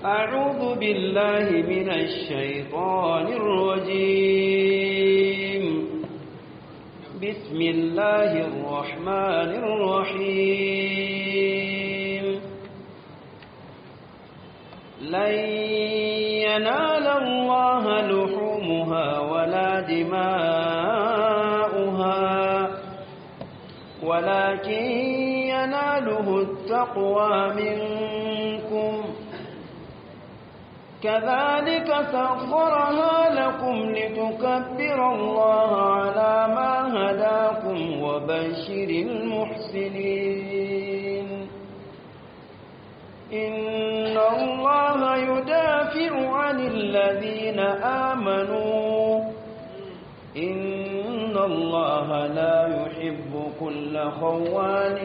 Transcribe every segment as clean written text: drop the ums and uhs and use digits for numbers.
أعوذ بالله من الشيطان الرجيم بسم الله الرحمن الرحيم لن ينال الله لحومها ولا دماؤها ولكن يناله التقوى منكم كذلك سخرها لكم لتكبروا الله على ما هداكم وبشر المحسنين إن الله يدافع عن الذين آمنوا إن الله لا يحب كل خوان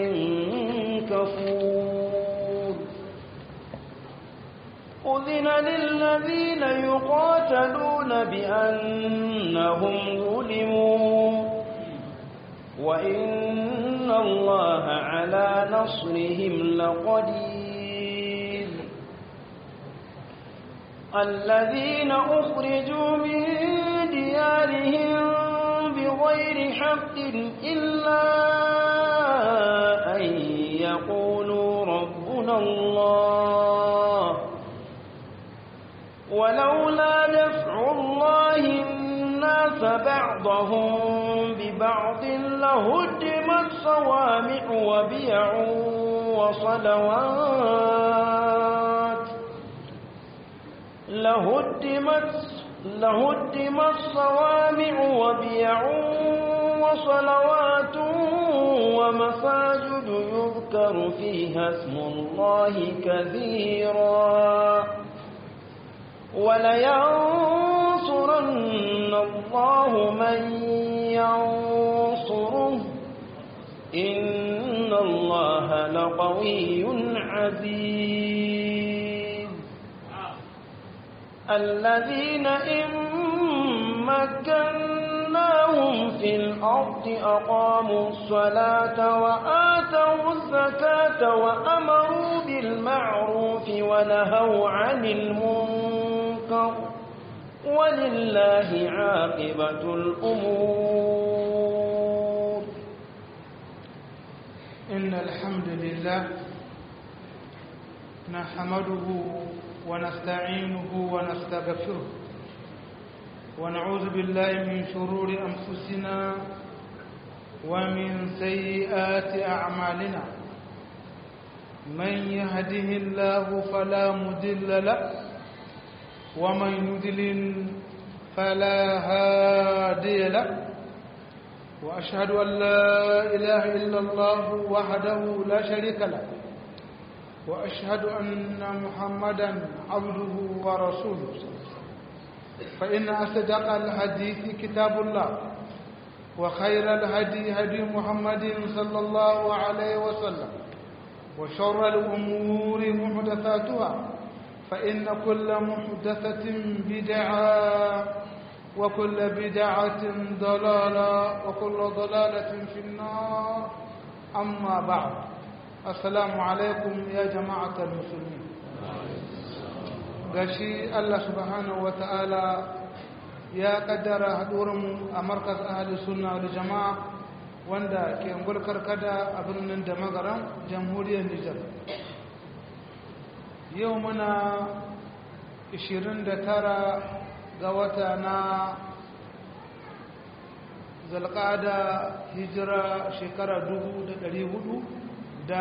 كفور أذن للذين يقاتلون بأنهم ظلموا وإن الله على نصرهم لقدير الذين أخرجوا من ديارهم بغير حق إلا أن يقولوا ربنا الله ولولا دفع الله الناس بعضهم ببعض لهدمت صوامع وبيع وصلوات لهدمت صوامع وبيع وصلوات ومساجد يذكر فيها اسم الله كثيرا ولينصرن الله من ينصره إن الله لقوي عزيز الذين إن مكناهم في الأرض أقاموا الصلاة وآتوا الزكاة وأمروا بالمعروف ونهوا عن المنكر ولله عاقبة الأمور إن الحمد لله نحمده ونستعينه ونستغفره ونعوذ بالله من شرور أنفسنا ومن سيئات أعمالنا من يهده الله فلا مضل له ومن يضلل فلا هادي له وأشهد أن لا إله إلا الله وحده لا شريك له وأشهد أن محمدا عبده ورسوله فإن أصدق الحديث كتاب الله وخير الهدي هدي محمد صلى الله عليه وسلم وشر الأمور محدثاتها فإن كل محدثة بدعة وكل بدعة ضلالة وكل ضلالة في النار أما بعد السلام عليكم يا جماعة المسلمين gashi Allah subhanahu wata'ala ya kaddara haɗuwarmu a markaz ahli sunna da jama'a wanda ke ngulkar kada a birnin da magaran jamhuriyar Nijar yau muna 29 ga wata na zalqada hijira shekara 1442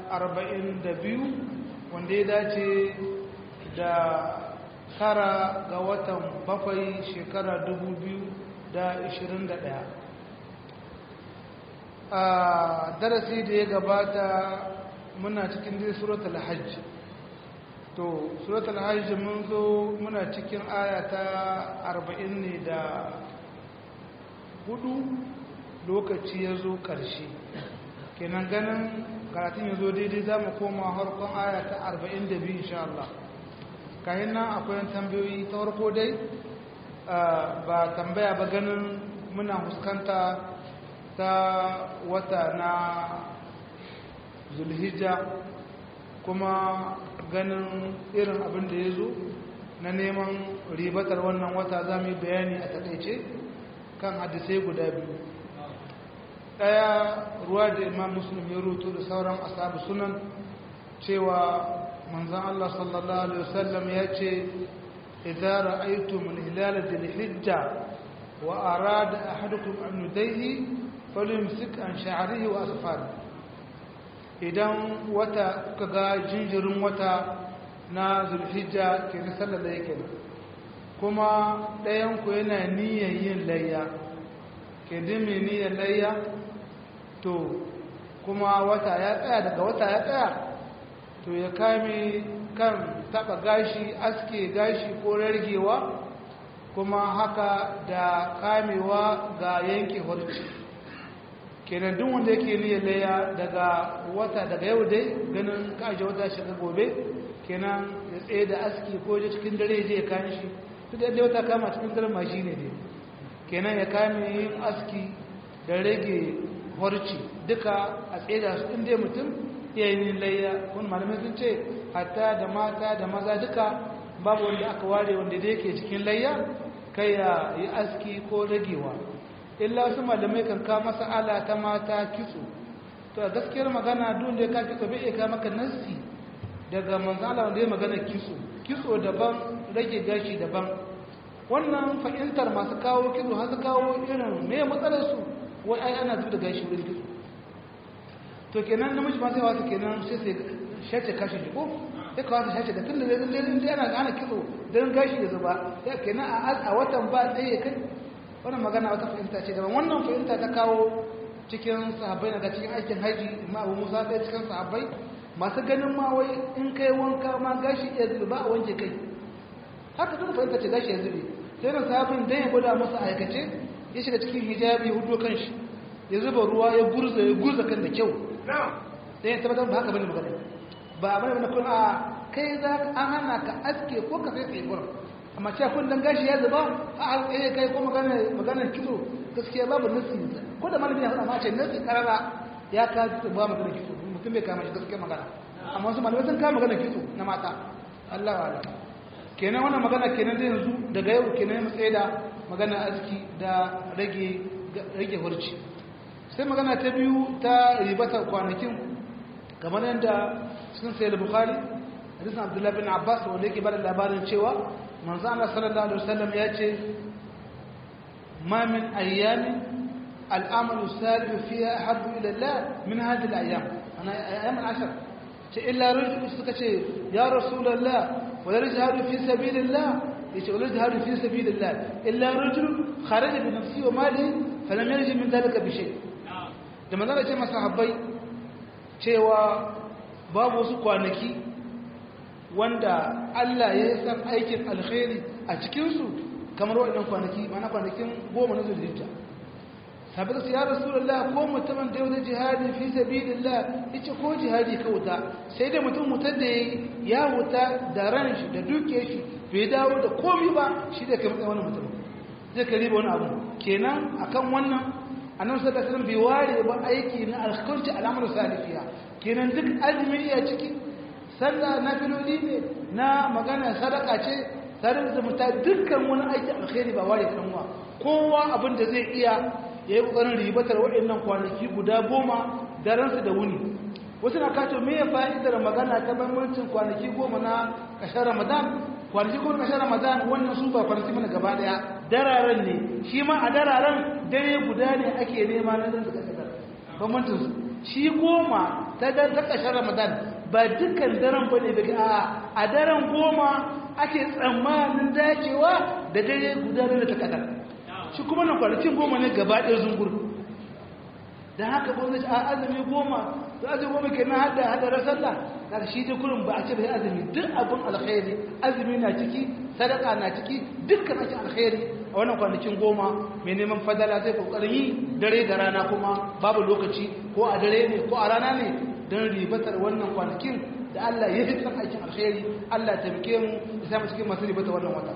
wanda ya dace da tara ga watan bakwai shekara 2021 a darasi da ya gabata muna cikin dai suratul hajj to suratul hajj mun zo muna cikin ayata 40 ne da 4 lokaci ya zo ƙarshe kenan ganin karatun ya zo daidai za mu koma harkon ayata 42 insha Allah kayan nan akwai tambayoyi ta farko dai ba tambaya ba ganin muna huskanta ta wata na zulhijja kuma ganin irin abin da ya zo na neman ribatar wannan wata za mu yi bayani a takaice kan hadisai guda biyu. ɗaya ruwa da imam muslim ya rutu da sauran asabu sunan cewa manzan Allah sallallahu alaihi wasallam ya ce idza ra'aytum al-hilala dhil-hijja wa arada ahadukum an yudayhi falyumsik an sha'rihi wa asfar. idan wata kuka ga jinjirin wata na zulhijja ke na sallar da yake kuma ɗayan ku yana niyyar yin layya ke dimi niyyar layya to kuma wata ya tsaya daga wata ya tsaya to ya kame kan taba gashi aske gashi ko rargewa kuma haka da kamewa ga yanke horci kenan duk wanda yake niyyar layya daga wata daga yau dai ganin kaje wata shiga gobe kenan ya tsaye da aski ko je cikin dare je ya kame shi duk da wata kama cikin dare ma shine ne kenan ya kame yin aski da rage horci duka a tsaye da su inda mutum yayin layya kun malamai sun ce hatta da mata da maza duka babu wanda aka ware wanda da yake cikin layya kai ya yi aski ko ragewa illa wasu malamai kan ka masa ala ta mata kitso to a gaskiyar magana dole ka kitso bai iya maka nassi daga manzala wanda ya magana kitso daban rage gashi daban wannan fahimtar masu kawo kitso har su kawo irin me matsalar su wai ai ana zuba da gashi wurin kitso to kenan namiji ma sai wasu kenan sai sai shace kashi jiko sai ka wasu shace da tun da zai ana kitso don gashi da zuba sai kenan a watan ba tsaye kai wannan magana wata fahimta ce daban wannan fahimta ta kawo cikin sahabbai daga cikin aikin haji ma Abu Musa ɗaya cikin sahabbai masu ganin ma wai in kai wanka ma gashi ya zube ba a wanke kai haka duk fahimta ce gashi ya zube sai na sahabin dan ya gwada masa aikace ya shiga cikin hijabi hudu kan shi ya zuba ruwa ya gurza kan da kyau sai ya tabbatar ba haka bane magana ba bane bane kun a kai za an hana ka aske ko ka sai tsaye gurin amma cewa kun dan gashi ya zuba a tsaye kai ko magana kitso gaskiya babu nasi ko da malami ya faɗa ma ce nasi karara ya ka ba magana kitso mutum bai kama shi gaskiya magana amma wasu malamai sun kama magana kitso na mata Allah wa Allah kenan wannan magana kenan zai yanzu daga yau kenan mu tsaye da magana aski da rage hurci sai magana ta biyu ta ribatar kwanakin kamar yadda cikin sayar bukhari hadisin abdullahi bin abbas wanda yake bada labarin cewa manzo Allah sallallahu alaihi wasallam ya ce ma min ayyamin al'amalu salih fiha habbu ila Allah min hadhihi al-ayyam ana ayyam al-ashr ce illa rajul suka ce ya rasulullah wala jihadu fi sabilillah yace wala jihadu fi sabilillah illa rajul kharaja bi nafsihi wa malihi falam yarji min dhalika bi shay da manzo ce masahabbai cewa babu wasu kwanaki wanda Allah ya san aikin alkhairi a cikinsu kamar waɗannan kwanaki mana kwanakin 10 na zulhijja sabbata su ya rasulullah ko mutumin da yau jihadi fi sabilillah yace ko jihadi ka wuta sai da mutum mutar da ya wuta da ran shi da duke shi bai dawo da komai ba shi da kai matsayin wannan mutum zai kariba wani abu kenan akan wannan annabi sallallahu alaihi wasallam bai ware ba aiki na alkhairi al'amalu salifiya kenan duk azumi ya ciki sallah na filoli ne na magana sadaka ce tare da zumunta dukkan wani aiki alkhairi ba ware kanwa kowa abin da zai iya yayi kokarin ribatar waɗannan kwanaki guda 10 daransu da wuni wasu na kato me fa'idar magana ta bambancin kwanaki 10 na ƙarshen Ramadan kwanaki 10 na ƙarshen Ramadan wannan su ba kwanaki mana gaba daya dararen ne shi ma a dararen dare guda ne ake nema na dan suka sadar bambancin su shi 10 ta ƙarshen Ramadan ba dukkan daren ba ne a daren 10 ake tsammanin dacewa da dare guda da ta kadar shi kuma na kwanakin 10 ne gaba ɗaya zungur da haka gwamnati a azumi 10 da azumi 10 ke na hada sallah da shi da kurin ba a ce bai azumi duk abin alkhairi azumi na ciki sadaka na ciki dukkan ake alkhairi a wannan kwanakin 10 mai neman fadala zai kokarin yi dare da rana kuma babu lokaci ko a dare ne ko a rana ne don ribatar wannan kwanakin da Allah ya fi san aikin alkhairi Allah ya taimake mu ya samu cikin masu ribatar wannan wata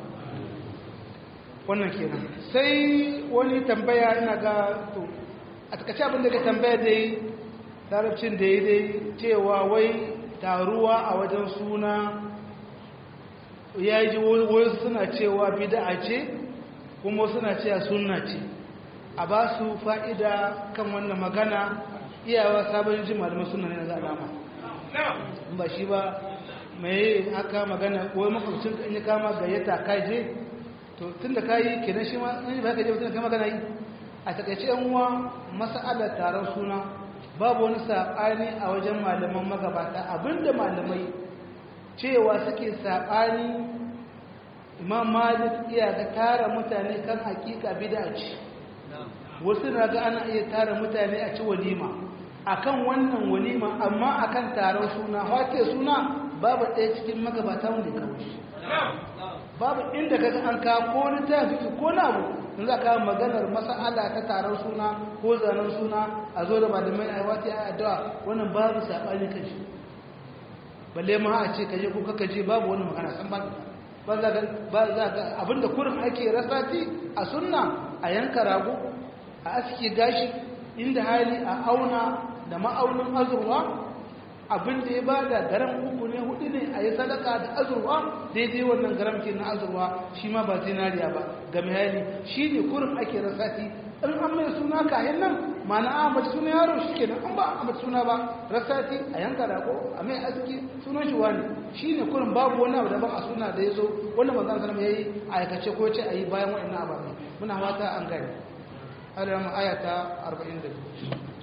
wannan kenan sai wani tambaya ina ga to a takaice abin da ka tambaya dai larabcin da ya dai cewa wai taruwa a wajen suna ya ji wasu suna cewa bid'a ce kuma suna cewa sunna ce a ba su fa'ida kan wannan magana iyawa sabon ji malaman sunna ne na alama ba shi ba mai haka magana ko makwabcin in ya kama gayyata ka je to tun da ka yi kenan shi ma in ba ka je mutum ka magana yi a takaice yan uwa mas'alar taron suna babu wani saɓani a wajen malaman magabata abinda malamai cewa suke saɓani imam malik iya ga tara mutane kan hakika bid'a ce wasu na ga ana iya tara mutane a ci walima akan wannan walima amma akan taron suna wace suna babu ɗaya cikin magabata wanda ya kawo shi babu inda kaga an kawo ko littafi ko na abu in za ka maganar mas'ala ta taron suna ko zanen suna a zo da malamai a wata ya addu'a wannan babu saɓani kan shi balle ma a ce kaje ko kaka je babu wani magana san ba za ka abinda kurin ake rasati a sunna a yanka rago a aske gashi inda hali a auna da ma'aunin azurwa abinda ya bada garam 3 ne 4 ne a yi sadaka da azurwa daidai wannan garam ke na azurwa shi ma ba zinariya ba ga mai hali shi ne kurin ake rasati in an mai suna kayan nan mana a mace suna yaro shi ke nan an ba a mace suna ba rasati a yanka rago a mai aski sunan shi wani shi ne kurin babu wani abu daban a suna da ya zo wanda manzan sanar ya yi a aikace ko ce a yi bayan wa'in ababe muna wata an gani alamun ayata 42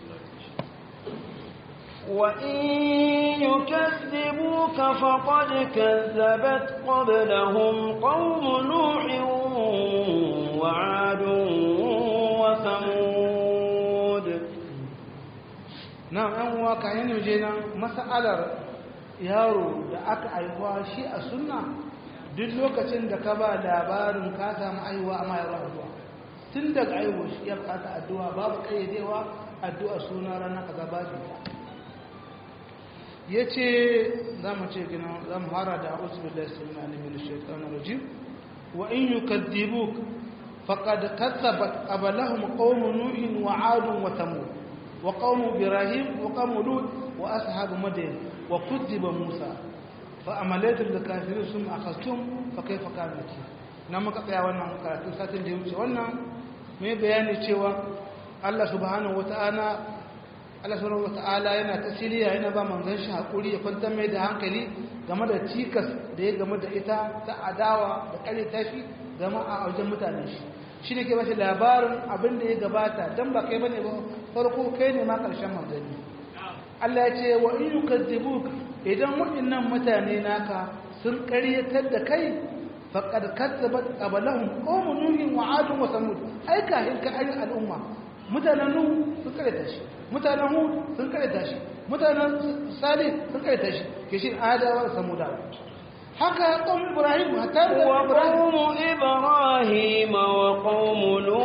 وإن يكذبوك فقد كذبت قبلهم قوم نوح وعاد وثمود نعم أنوا كاين وجينا مسألة yaro da aka aiwa shi a sunna duk lokacin da ka ba labarin ka samu aiwa amma ya addu'a tun daga aiwa shi ya bukata addu'a babu kayyadewa addu'a suna ranar kaza babu ya ce za mu ce gina za mu hara da a'udhu billahi samina alimin shaitanir rajim wa in yukadzibuk faqad kadzabat qablahum qawm nuhin wa 'adun wa thamud wa qawm ibrahim wa qawm lut wa ashabu madyan wa kudziba musa fa amalaytu lil kafirin sum akhastum fa kayfa kana nakir nan muka tsaya wannan karatu satin da ya wuce wannan mai bayani cewa Allah subhanahu wata'ala yana tasiriya yana ba manzon shi hakuri ya kwantar mai da hankali game da cikas da ya game da ita ta adawa da kare tashi game a wajen mutanen shi shi ne ke bashi labarin abin da ya gabata don ba kai bane ba farko kai ne ma karshen manzanni Allah ya ce wa in yukadzibuk idan waɗannan mutane naka sun ƙaryatar da kai faqad kadzabat qablahum qawm nuhin wa 'adun wa samud ai kahin ka ayi al'umma mutanen nuhu sun ƙaryata shi mutanen hud sun ƙaryata shi mutanen salih sun ƙaryata shi ke shi adawa da samudawa haka qawm ibrahim hatta wa qawm ibrahim wa qawm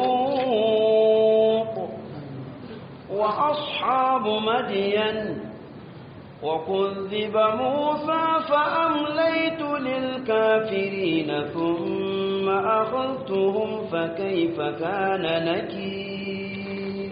lut wa ashabu madyan وكذب موسى فأمليت للكافرين ثم أخذتهم فكيف كان نكير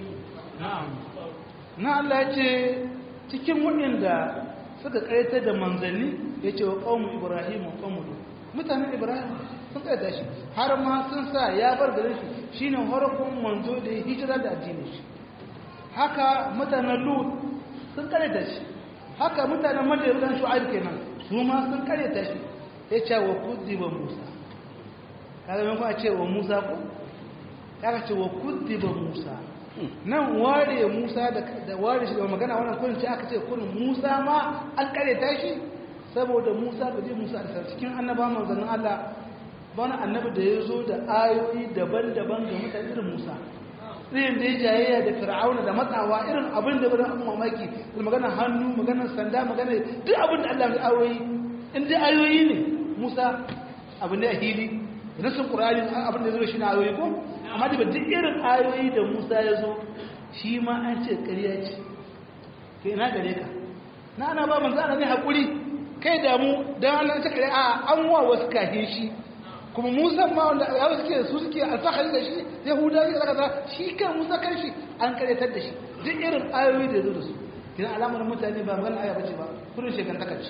na Allah ya ce cikin waɗanda suka ƙayatar da manzanni ya ce wa ƙaunin Ibrahim wa ƙaunin mutanen Ibrahim sun ƙayata shi har ma sun sa ya bar garin shi shi ne harkun manzo da ya hijira da addinin shi haka mutanen Lut sun ƙayata shi haka mutanen Madyan Shu'aib kenan su ma sun ƙayata shi ya ce wa kudziba Musa kaga mai kuma ce wa Musa ko kaga ce wa kudziba Musa nan ware Musa da ware shi da magana wannan kullun ce aka ce kullun Musa ma an kareta shi saboda Musa da Musa da cikin annabawan manzannin Allah wani annabi da ya zo da ayoyi daban-daban ga mutane irin Musa irin da ya jayayya da Fir'auna da matsawa irin abin da bada mamaki magana hannu magana sanda magana duk abin da Allah ya ayoyi in dai ayoyi ne Musa abin da ya hili nasin Qur'ani abin da zai shi na ayoyi ko amma da duk irin ayoyi da Musa ya zo shi ma an ce ƙarya ce ke ina gare ka na ana ba manzo ana ne hakuri kai da mu dan Allah ta kare a an wa wasu kafin shi kuma Musa ma wanda ya suke su suke alfahari da shi Yahudawa da kaza shi kan Musa kan shi an karyatar da shi duk irin ayoyi da zo da su kina alamar mutane ba magana aya bace ba kurin shegantaka ce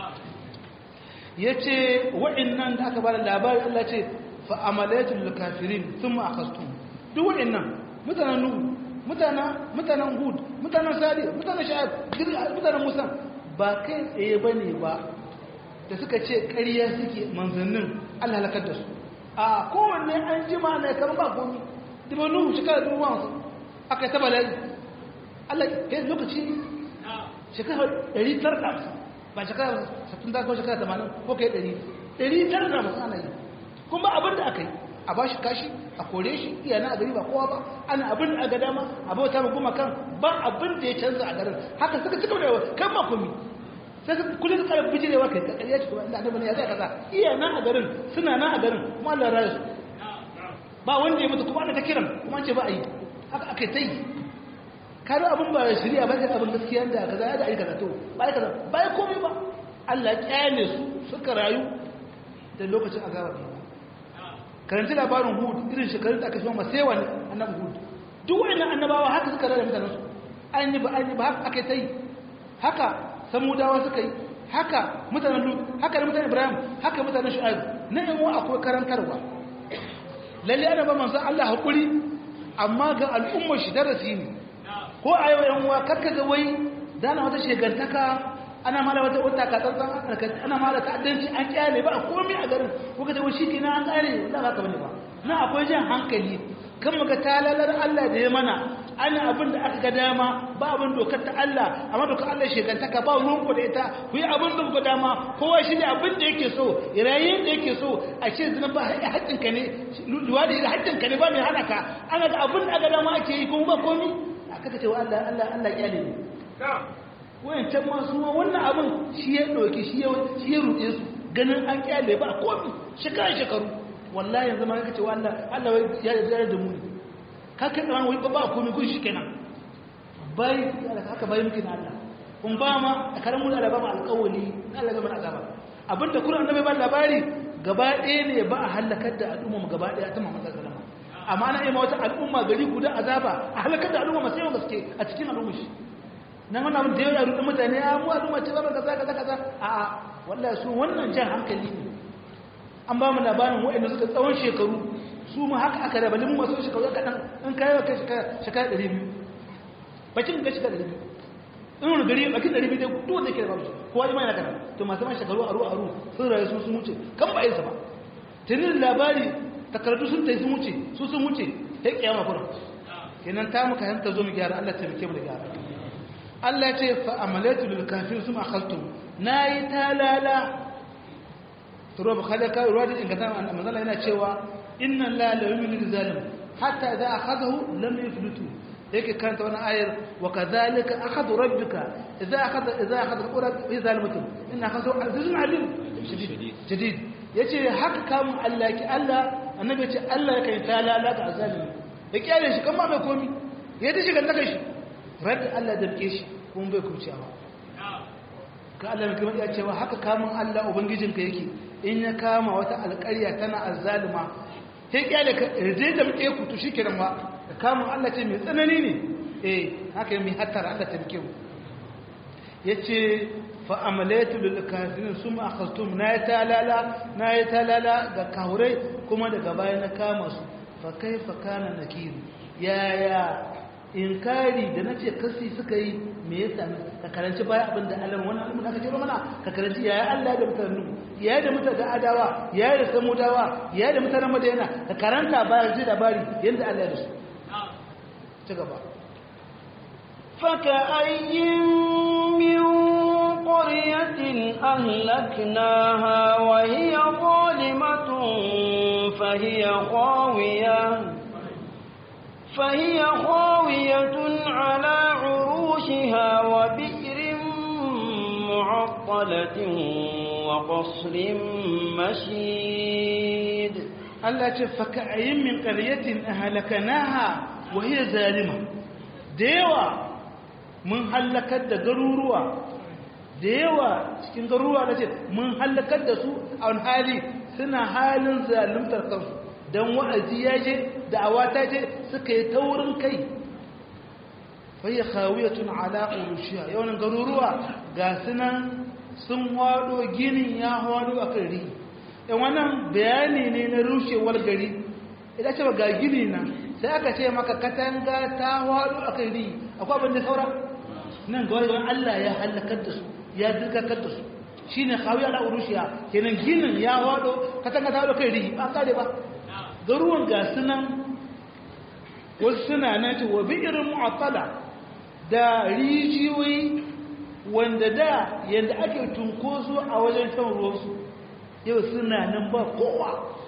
yace wa'annan da aka bada labari Allah ce fa amalatul kafirin thumma akhastum duk wa'annan mutanen nuhu mutanen hud mutanen salih mutanen sha'ib mutanen musa ba kai tsaye bane ba da suka ce ƙarya suke manzannin Allah halakar da su a kowanne an jima ne kan ba komi dima nuhu shekara 2000 aka taba lai Allah kai lokaci shekara 900 ba shekara 60 ko shekara 80 ko kai 100 ana yi kuma abin da aka yi a ba shi kashi a kore shi iyana a gari ba kowa ba ana abin da aka dama a bauta ma goma kan ba abin da ya canza a garin haka suka cika da kan makumi sai ka kullum ka karbi bijirewa kai ka kariya shi kuma inda annabi ne ya zai kaza iyana a garin suna na a garin kuma Allah ya rayu su ba wanda ya mutu kuma ana ta kiran kuma an ce ba a yi haka aka ta yi karo abin ba ya shirya ba ka abin gaskiya da kaza ya da aika zato ba ya kaza ba ya komai ba Allah ya kyale su suka rayu da lokacin azaba ne karanci labarin hud irin shekarun da aka shi ma sai wani annabi hud duk wannan annabawa haka suka rada mutanen su an yi ba haka aka ta yi haka samudawa suka yi haka mutanen lut haka da mutanen ibrahim haka mutanen shu'aib na yan uwa akwai karantarwa lalle ana ba manzo Allah hakuri amma ga al'ummar shi darasi ne ko a yau yan uwa karka ga wai dana wata shegantaka ana mala wata katsantsan ana mala ta'addanci an kyale ba komai a garin ko kace wai shikenan an kare la ba ka bane ba na akwai jan hankali kan muka talalar Allah da ya mana ana abin da aka ga dama ba abin dokar ta Allah amma dokar Allah shegantaka ba ruwan ku da ita ku yi abin da ku dama kowa shi ne abin da yake so irayin da yake so a ce zina ba haƙƙin ka ne luwadi da haƙƙin ka ne ba mai hana ka ana da abin da aka dama ake yi kuma ba komai aka ce wa Allah kyale ne wayancan masu wannan abin shi ya ɗauki shi ya ruɗe su ganin an kyale ba komi shekaru wallahi yanzu ma kaka ce wa Allah ya yarda da mu ka kai tsaron wai ba komi kun shi kenan bai haka bai muke na Allah kun ba ma a karamu da ba ma alƙawali Allah zai mana azaba abinda Qur'an annabi ba labari gaba ɗaya ne ba a halakar da al'umma gaba ɗaya ta Muhammad sallallahu alaihi wasallam amma na ima wata al'umma gari guda azaba a halakar da al'umma masu yawan gaske a cikin al'umma shi nan wannan abin da ya rudin mutane ya mu al'umma ce zama kaza a'a wallahi su wannan jan hankali ne an ba mu labarin waɗanda suka tsawon shekaru su mu haka aka raba limu masu shekaru kaɗan in kayi wa kai shekara 200 bakin ga shekara 200 in wani gari bakin 200 dai duk wanda ke da babu kowa ima yana kana to masu man shekaru aru sun rayu sun wuce kan ba yinsa ba tunin labari takardu sun tai sun wuce sun wuce ta kiyama kuma kenan ta muka hanta zo mu gyara Allah ta muke mu da gyara Allah ya ce fa amalatu lil kafir sum akhadtum nayi talala turo ba kada ka ruwa da ingata manzala yana cewa inna la yu'minu zalim hatta idza akhadahu lam yuflitu yake karanta wannan ayar wa kadhalika akhadhu rabbika idza akhadha qura bi zalimatin inna akhadhu azizun alim shadid yace haka kamun Allah ki Allah annabi yace Allah yake talala ga azalimi ya kyale shi kan ba mai komi ya dace ga daga shi radda Allah da rike shi kuma bai kuciyawa ka Allah ne kuma ya cewa haka kamun Allah ubangijinka yake in ya kama wata alƙarya tana azzalima sai kyale ka rije da muke ku to shikenan ba ka kamun Allah ce mai tsanani ne haka mai hattara Allah ta rike mu yace fa amalatu lil kafirin summa akhastum na ya talala ga kaurai kuma daga baya na kama su fa kaifa kana nakir yaya inkari da nace kasi suka yi me yasa ka karanci baya abinda Allah wannan abin da aka jira mana ka karanci yaya Allah da mutanen yaya da mutanen adawa yaya da samudawa yaya da mutanen madina ka karanta baya ji labari yanda Allah ya da su ci gaba فكأي من قرية أهلكناها وهي ظالمة فهي خاوية على عروشها وبئر معطلة وقصر مشيد التي فكأي من قرية أهلكناها وهي ظالمة ديوة mun halakar da garuruwa da yawa cikin garuruwa da ce mun halakar da su a wani hali suna halin zaluntar kansu don wa'azi ya je da awata je suka yi taurin kai fahiya khawiyatun ala urushiha yawan garuruwa ga sunan sun hado ginin ya hado akan ri wannan bayani ne na rushewar gari idan ce ga gini nan sai aka ce maka katanga ta hado akan ri akwai abin da saura nan ga wani Allah ya halakar da su ya dirkakar da su shine khawiya ala urushiha kenan ginin ya hado katanga ta hado akan ri ba kare ba garuwan ga sunan wasu suna nan ce wa bi'irin mu'attala da rijiyoyi wanda da yadda ake tunkoso a wajen shan ruwansu yau suna nan ba kowa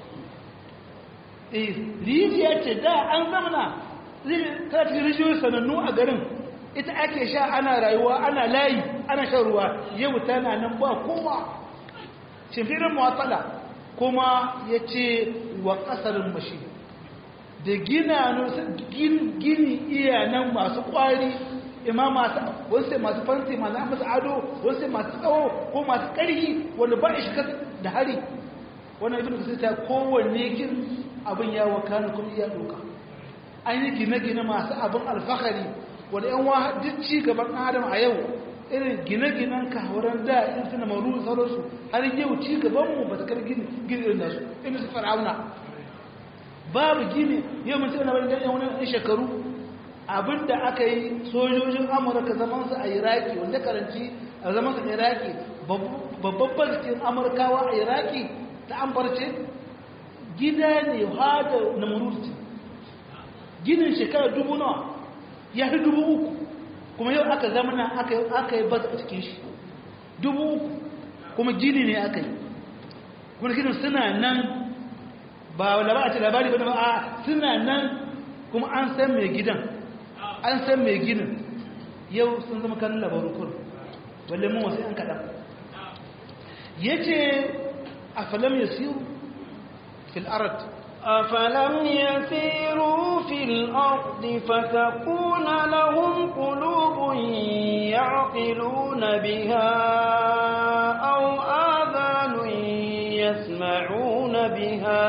rijiya ce da an zamana kafin rijiyoyi sanannu a garin ita ake sha ana rayuwa ana layi ana shan ruwa yau tana nan ba kowa shimfirin mu'attala kuma ya ce wa ƙasarin mashi da gini iya nan masu ƙwari ima wasu masu fanti masu ado wasu masu tsawo ko masu ƙarfi wanda ba shi da hari wannan ibn kasir ta kowanne kin abin ya wakana kuma iya doka an yi gine-gine masu abin alfahari wanda yan wa duk ci gaban adam a yau irin gine-ginen kawaran da in suna maru sauransu har yau ci gabanmu ba ta kar gini irin nasu inda su fara'auna babu gini yau mun tana bari dan wani shekaru abinda aka yi sojojin amurka zaman su a iraki wanda karanci a zaman su a iraki babban bankin amurkawa a iraki ta ambarce gida ne hada na mururci ginin shekara 1000 nawa ya fi 3000 kuma yau aka zamana aka yi bas a cikin shi 3000 kuma gini ne aka yi kuma ginin suna nan ba a ce labari ba a suna nan kuma an san mai gidan an san mai ginin yau sun zama kanin labaru kun balle mun wasu yan kaɗan ya ce a falam ya siyu fil ard أفلم يسيروا في الأرض فتكون لهم قلوب يعقلون بها أو آذان يسمعون بها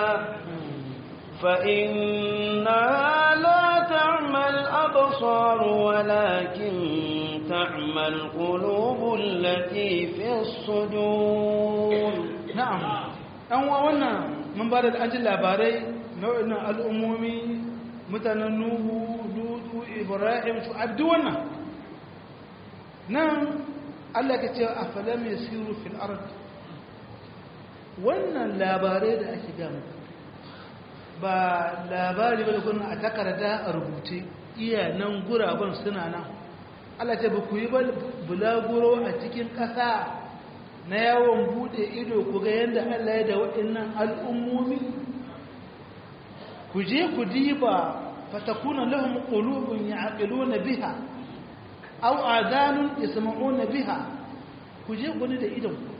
فإنها لا تعمى الأبصار ولكن تعمى القلوب التي في الصدور نعم أولا mun ba da ajin labarai nau'in al'ummomi mutanen nuhu lutu ibrahim su abdu wannan nan allah ka ce a falam ya siru fil ard wannan labarai da ake gama ba labari ba da kuna a takarda a rubuce iya nan guraben suna nan allah ce ba ku yi bulaguro a cikin ƙasa na yawon bude ido ku ga yadda Allah ya da waɗannan al'ummomi ku je ku diba fatakuna lahum qulubun ya'qiluna biha aw adanun yasma'una biha ku je gune da idan ku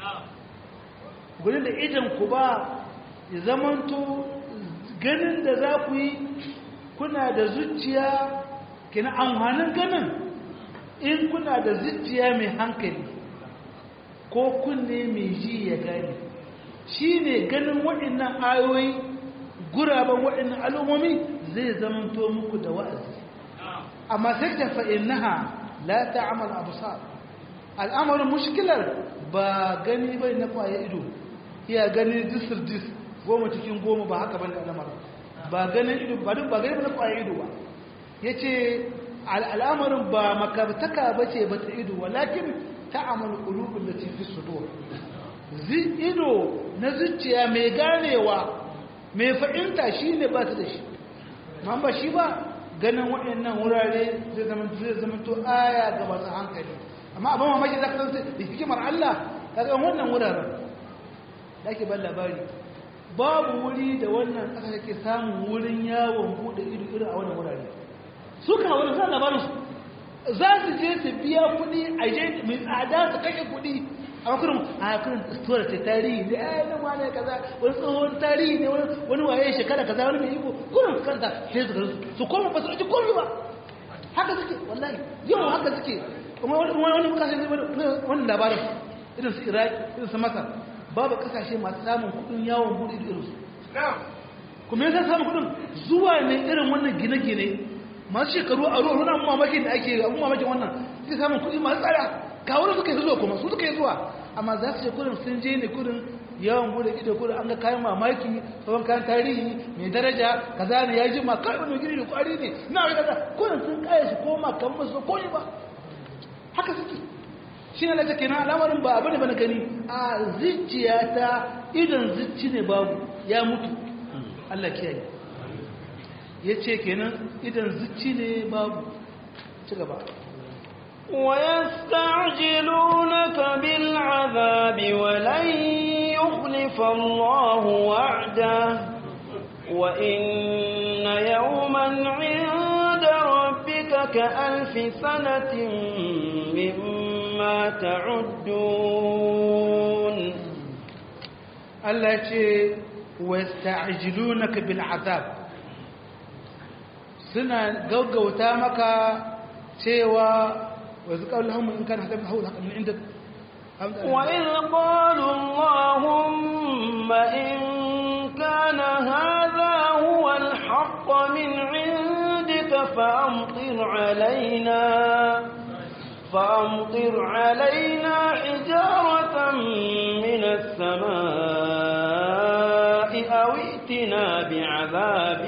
gune da idan ku ba ya zamanto ganin da za ku yi kuna da zuciya kina amfanin ganin in kuna da zuciya mai hankali ko kunne mai ji ya gane shi ne ganin waɗannan ayoyi guraben waɗannan al'ummomi zai zamanto muku da wa'azi amma sai ta fa'innaha la ta'amal absar al'amarin mushkilar ba gani bai na kwaye ido iya gani disir 10 cikin 10 ba haka bane al'amarin ba ganin ido ba duk ba gani na kwaye ido ba yace al'amarin ba makartaka bace ba ta ido walakin ta'amal qulubul lati fi sudur ido na zuciya mai ganewa mai fahimta shine ba ta da shi man ba shi ba ganin waɗannan wurare zai zama to aya ga masu hankali amma abin mamaki zaka san da hikimar Allah kaga wannan wuraren da ake ban labari babu wuri da wannan ƙasa take samun wurin yawon bude ido irin a wannan wurare suka wani sa labarin su za su je su biya kuɗi a je mai tsada su kashe kuɗi a makurin a kurin tura ce tarihi ne a yi nama ne kaza wani tsohon tarihi ne wani waye shekara kaza wani mai iko kurin kanta sai su garin su koma ba su ɗauki komi ba haka suke wallahi yau haka suke wani kasashe wani labarin irin su iraq irin su masar babu kasashe masu samun kuɗin yawon buɗe irin su kuma yasa samun kuɗin zuwa ne irin wannan gine-gine masu shekaru a ruwa wani mamakin da ake abun mamakin wannan suke samun kuɗi masu tsada kawo suka yi zuwa kuma su suka yi zuwa amma za su ce kurin sun je ne kurin yawan bude ido kurin an ga kayan mamaki tsohon kayan tarihi mai daraja kaza ne ya ji ma kai wani gini da kwari ne na wani kaza kurin sun kaya su koma kan masu koyi ba haka suke shi ne lalace kenan al'amarin ba abu ne ba na gani a zuciya ta idan zuci ne babu ya mutu Allah kiyaye ya ce kenan idan zuci ne babu ci gaba ويستعجلونك بالعذاب ولن يخلف الله وعده وإن يوما عند ربك كألف سنة مما تعدون التي ويستعجلونك بالعذاب سنة قوقوتا مكا سوى وإذ قالوا لهم إن كان هذا هو الحق من عندك وإذ قالوا اللهم إن كان هذا هو الحق من عندك فأمطر علينا حجارة من السماء أو ائتنا بعذاب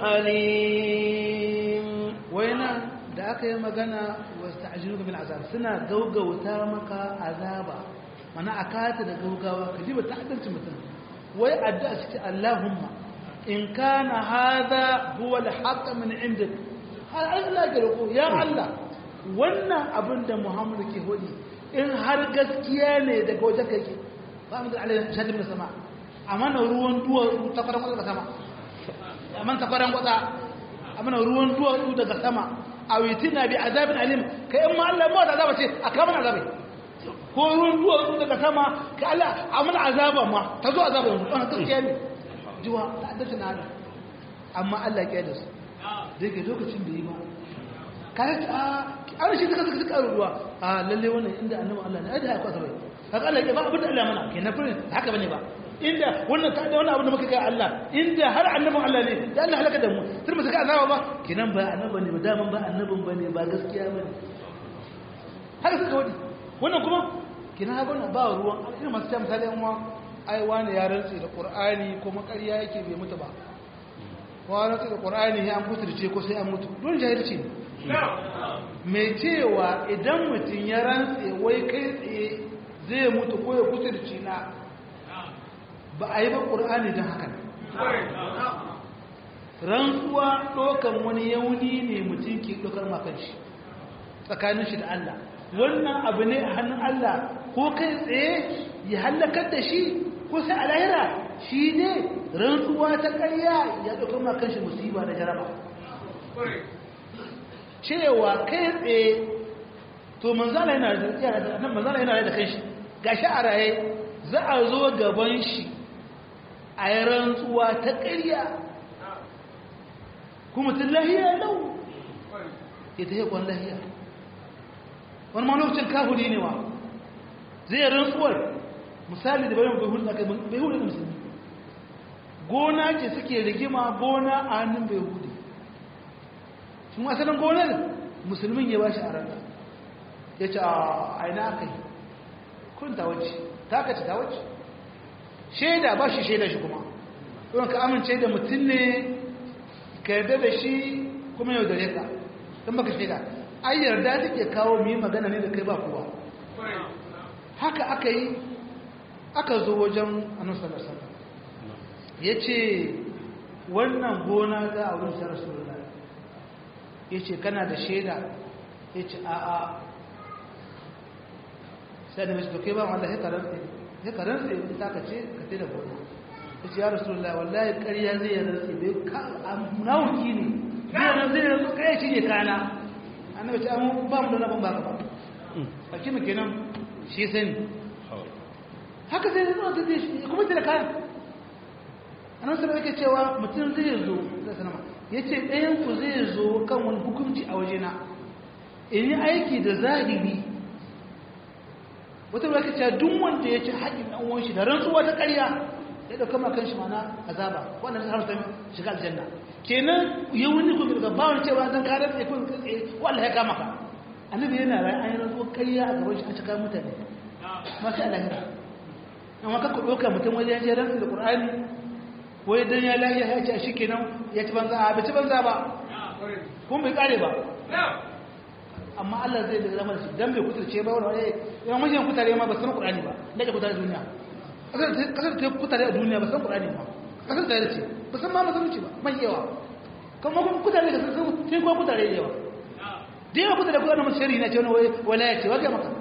أليم وينا da aka yi magana wasta'jiluka bil azab suna gaugauta maka azaba mana akata da gaugawa ka jiba ta'addanci mutum wai addu'a ce Allahumma in kana hadha huwa al-haqq min indik har Allah ya roƙo ya Allah wannan abin da Muhammad ke hodi in har gaskiya ne daga wajen kake ba mu da alai shadi min sama amana ruwan duwatsu ta faran kwata sama amana ta faran kwata amana ruwan duwatsu daga sama awitina bi azabin alim kai in ma Allah ma azaba ce aka mana azabai ko ruwan duwatsu daga sama ka Allah amana azaba ma ta zo azaba yanzu wannan gaskiya ne jiwa ta addace na amma Allah ya kiyaye su daga lokacin da yi ma kai an shi suka ruwa a lalle wannan inda annabi Allah ne da haka sabai haka Allah ya ba abin da Allah mana kenan furin haka bane ba inda wannan ta da wannan abin da muka ga Allah inda har annabin Allah ne da Allah halaka da mu sai mu saka azaba ba kenan ba annabi ne ba daman ba annabin bane ba gaskiya bane haka suka wadi wannan kuma kenan haka wannan ba ruwan irin masu ta misali amma ai wani ya rantsi da Qur'ani kuma ƙarya yake bai mutu ba wani rantsi da Qur'ani ya an kuturce ko sai an mutu don jahilci ne mai cewa idan mutum ya rantse wai kai tsaye zai mutu ko ya kuturci na ba a yi ba ƙur'ani don haka rantsuwa ɗaukan wani yauni ne mutum ke ɗaukar makanshi tsakanin shi da Allah wannan abu ne a hannun Allah ko kai tsaye ya hallakar da shi ko sai a lahira shi ne rantsuwa ta ƙarya ya ɗaukar makanshi musiba da jaraba cewa kai tsaye to manzala yana da kai shi gashi a raye za a zo gaban shi a yi rantsuwa ta ƙarya kuma tun lahiya lau ya ta yi kwan lahiya wani ma lokacin kafuri ne wa zai yi rantsuwar misali da bayan bai hudu da musulmi gona ce suke rigima gona a hannun bai hudu sun asalin gonar musulmin ya ba shi a ranar ya ce a aina aka yi kun ta wacce ta kaci ta wacce shaida ba shi shaida shi kuma don ka amince da mutum ne ka yarda da shi kuma yau da reka don baka shaida ai yarda take kawo mu yi magana ne da kai ba kowa haka aka yi aka zo wajen annabi sallallahu alaihi wasallam yace wannan gona ga auren sa rasulullahi yace kana da shaida yace a'a sai da mai to kai ba Allah ya karanta ita ka ce ka ce da gona yace ya rasulullahi wallahi ƙarya zai yi rantsi bai ka munafiki ne zai rantsi kai shi ne kana annabi ce amma ba mu da rabon baka ba hakimi kenan shi sani haka sai zo da shi kuma da kayan annabi sai yake cewa mutum zai zo da sanama yace ɗayan ku zai zo kan wani hukunci a wajena in yi aiki da zahiri wata ruwa kace duk wanda ya ci haƙin ɗan uwan shi da rantsuwa ta ƙarya ya dauka ma kanshi mana azaba wannan sai haramta shiga aljanna kenan yawuni ko ga bawon cewa dan karar da kun wallahi ya kama ka annabi yana rai an yi ko kariya a gaban shi a cikin mutane masu alahira amma ka doka mutum wajen jeran da Qur'ani wai dan ya lahiya ya ce shikenan ya ci banza a ci banza ba kun bai kare ba amma Allah zai da zama shi dan bai kuturce ba wani yawan manyan kutare ma ba san Qur'ani ba nake kutare duniya kasar ta kutare a duniya ba san Qur'ani ba kasar ta yace ba san ma musulunci ba mai yawa kuma kun kutare da sun sai ko kutare yawa da yawa kutare ko annabi shari'i na ce wani walaya ce waje maka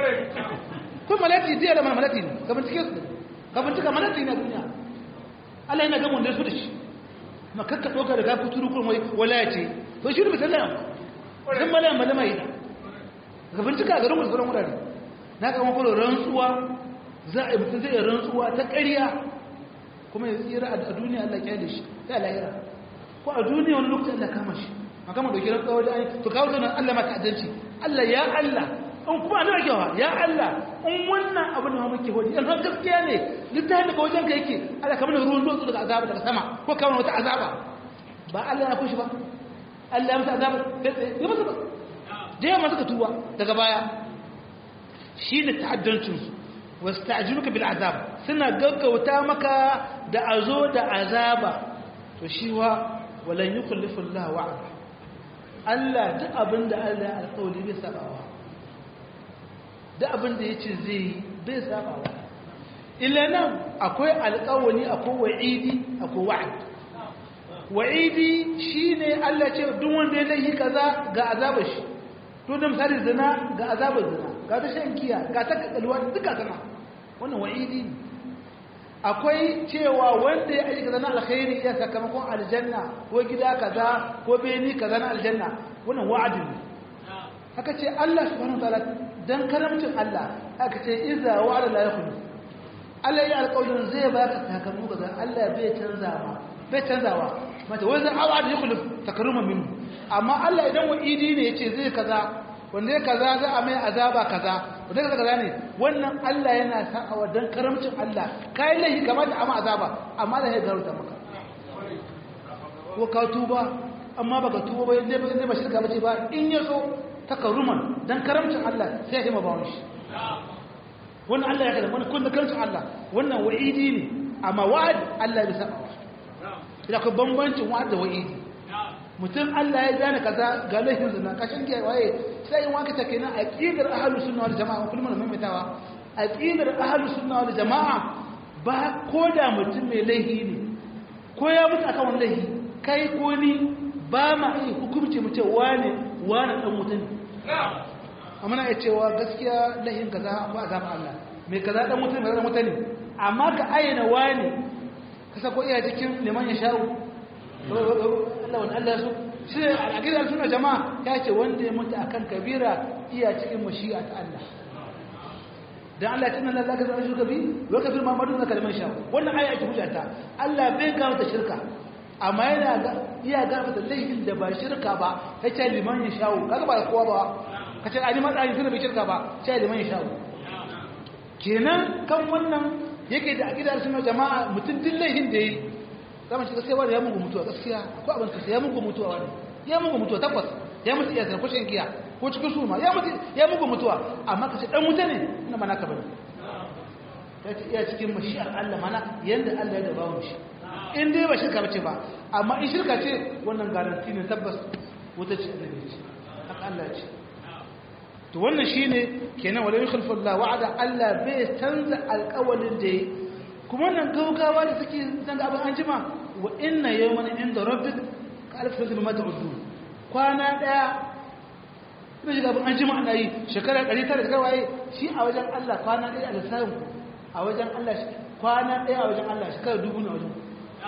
kun malati da yawa malati ne ka bincike su ka bincika malati na duniya Allah yana gaban da su da shi makakka doka da ka kuturu kun walaya ce to shi ne bisallah dan malayan malama yi ga bincika garin musulman wurare na ga makwalo rantsuwa za a yi mutum zai rantsuwa ta ƙarya kuma ya tsira a duniya Allah kyale shi ta lahira ko a duniya wani lokacin Allah kama shi a kama dauki rantsuwa da ai to kawo zanen Allah ma ta'addanci Allah ya Allah in kuma a nuna kewa ya Allah in wannan abin da muke hoji in har gaskiya ne littafin daga wajen ka yake Allah kamar da ruwan dutse daga azaba daga sama ko kamar wata azaba ba Allah ya kushi ba Allah ya masa azaba ya masa ba da ya masa tuba daga baya shi ne ta'addancinsu wasu ta'ajinuka bil azab suna gaggauta maka da azo da azaba to shi wa walan yukallifu Allah wa'ada Allah duk abin da Allah ya alƙawari bai sabawa duk abin da yace zai bai sabawa illa nan akwai alƙawari akwai wa'idi akwai wa'd wa'idi shine Allah ce duk wanda ya laifi kaza ga azabar shi to da misali zina ga azabar zina ga ta shan giya ga ta kalwa duka sana wannan wa'idi akwai cewa wanda ya aika zana alkhairi ya sakamakon aljanna ko gida kaza ko beni kaza na aljanna wannan wa'adi ne haka ce Allah subhanahu wataala dan karamcin Allah haka ce idza wa'ada la yakhlu Allah ya alƙawarin zai baka sakamako kaza Allah bai canzawa mata wai zan awa da yakhlu takarruman minhu amma Allah idan wa'idi ne yace zai kaza wanda ya kaza za a mai azaba kaza wanda kaza ne wannan Allah yana sa'awa dan karamcin Allah kai lahi kamata a ma azaba amma Allah ya garuta maka ko ka tuba amma baka tuba ba ne ba shirka bace ba in yaso takarruman dan karamcin Allah sai ya ma bawon shi wannan Allah ya kada wannan kun da karamcin Allah wannan wa'idi ne amma wa'ad Allah ya sa'awa idan ka bambancin wa'ad da wa'idi mutum Allah ya gane kaza ga laifin zina kashin giya waye sai in waka take nan aqidar ahlus sunna wal jamaa kullum mun maimaitawa aqidar ahlus sunna wal jamaa ba koda mutum mai laifi ne ko ya mutu akan wannan laifi kai ko ni ba ma yi hukunci mu ce wani dan mutum amma na cewa gaskiya laifin kaza ba azaba Allah mai kaza dan mutum mai dan mutane amma ka ayyana wani kasa ko iya cikin liman ya sha'u Allah wani Allah su shi al'aqidar suna jama'a ya ce wanda ya mutu akan kabira iya cikin mashi'a ta Allah dan Allah ya tunna Allah ka zama shugabi wa kafir Muhammadu zaka liman sha wannan aya ake hujjata Allah bai ga ta shirka amma yana ga iya ga ta laifin da ba shirka ba kace liman ya shawo kaga ba kowa ba kace ani matsayin suna bai shirka ba sai liman ya shawo kenan kan wannan yake da aqidar suna jama'a mutun din laifin da yi zama shi gaskiya wani ya mugu mutuwa gaskiya akwai abin sai ya mugu mutuwa wani ya mugu mutuwa tabbas ya mutu iya zarko shan giya ko cikin suma ya mugu mutuwa amma kace dan wuta ne ina mana ka bane ya ce iya cikin mashi'ar Allah mana yanda Allah ya dabawo shi in dai ba shirka bace ba amma in shirka ce wannan garanti ne tabbas wuta ce annabi ce haka Allah ce to wannan shine kenan wala yukhlifu Allah wa'ada Allah bai canza alƙawalin da yi kuma nan gaugawa da suke zanga abin an jima wa inna yawman inda rabbik ka alf sanatin mimma ta'udun kwana daya kuma shiga abin an jima ana yi shekara 900 da waye shi a wajen Allah kwana daya a lissafin ku a wajen Allah kwana daya a wajen Allah shekara 2000 a wajen